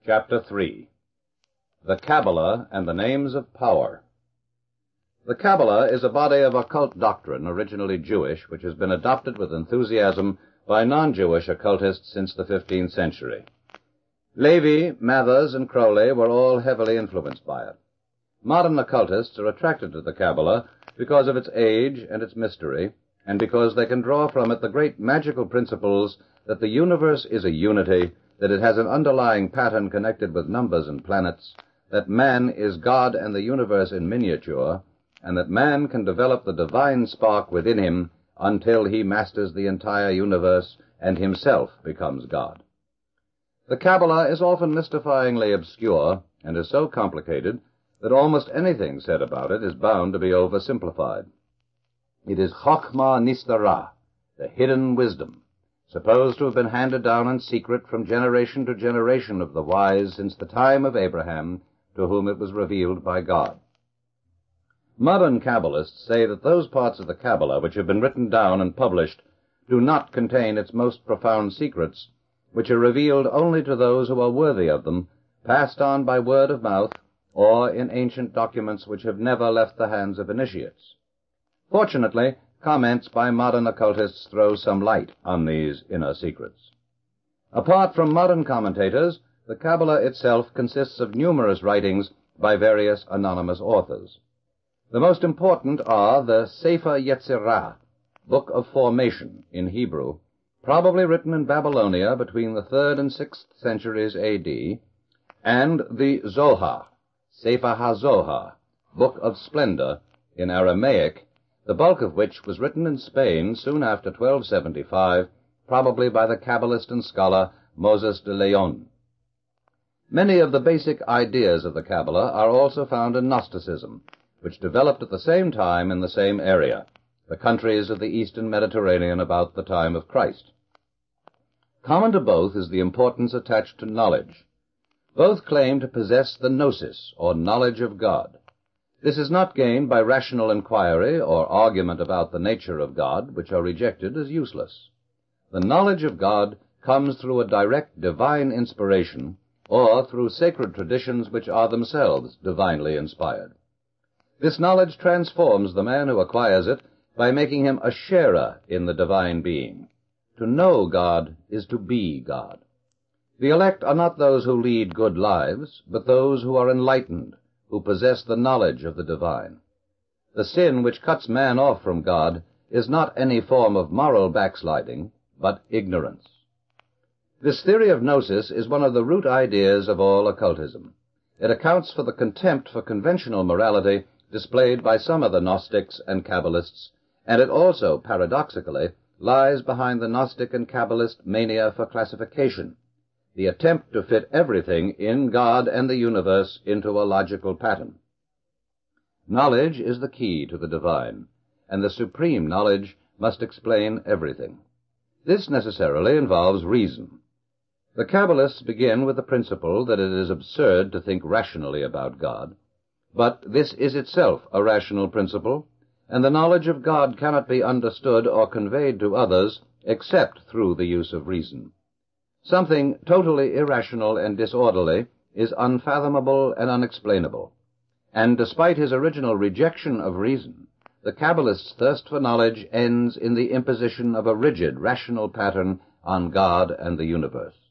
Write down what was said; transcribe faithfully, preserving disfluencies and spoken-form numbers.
Chapter three. The Kabbalah and the Names of Power. The Kabbalah is a body of occult doctrine, originally Jewish, which has been adopted with enthusiasm by non-Jewish occultists since the fifteenth century. Levi, Mathers, and Crowley were all heavily influenced by it. Modern occultists are attracted to the Kabbalah because of its age and its mystery, and because they can draw from it the great magical principles that the universe is a unity, that it has an underlying pattern connected with numbers and planets, that man is God and the universe in miniature, and that man can develop the divine spark within him until he masters the entire universe and himself becomes God. The Kabbalah is often mystifyingly obscure and is so complicated that almost anything said about it is bound to be oversimplified. It is Chokhmah Nistara, the hidden wisdom, supposed to have been handed down in secret from generation to generation of the wise since the time of Abraham, to whom it was revealed by God. Modern Kabbalists say that those parts of the Kabbalah which have been written down and published do not contain its most profound secrets, which are revealed only to those who are worthy of them, passed on by word of mouth, or in ancient documents which have never left the hands of initiates. Fortunately, comments by modern occultists throw some light on these inner secrets. Apart from modern commentators, the Kabbalah itself consists of numerous writings by various anonymous authors. The most important are the Sefer Yetzirah, Book of Formation in Hebrew, probably written in Babylonia between the third and sixth centuries A D, and the Zohar, Sefer HaZohar, Book of Splendor in Aramaic, the bulk of which was written in Spain soon after twelve seventy-five, probably by the Kabbalist and scholar Moses de Leon. Many of the basic ideas of the Kabbalah are also found in Gnosticism, which developed at the same time in the same area, the countries of the eastern Mediterranean about the time of Christ. Common to both is the importance attached to knowledge. Both claim to possess the gnosis, or knowledge of God. This is not gained by rational inquiry or argument about the nature of God, which are rejected as useless. The knowledge of God comes through a direct divine inspiration, or through sacred traditions which are themselves divinely inspired. This knowledge transforms the man who acquires it by making him a sharer in the divine being. To know God is to be God. The elect are not those who lead good lives, but those who are enlightened, who possess the knowledge of the divine. The sin which cuts man off from God is not any form of moral backsliding, but ignorance. This theory of gnosis is one of the root ideas of all occultism. It accounts for the contempt for conventional morality displayed by some of the Gnostics and Kabbalists, and it also, paradoxically, lies behind the Gnostic and Kabbalist mania for classification, the attempt to fit everything in God and the universe into a logical pattern. Knowledge is the key to the divine, and the supreme knowledge must explain everything. This necessarily involves reason. The Kabbalists begin with the principle that it is absurd to think rationally about God, but this is itself a rational principle, and the knowledge of God cannot be understood or conveyed to others except through the use of reason. Something totally irrational and disorderly is unfathomable and unexplainable, and despite his original rejection of reason, the Kabbalist's thirst for knowledge ends in the imposition of a rigid, rational pattern on God and the universe.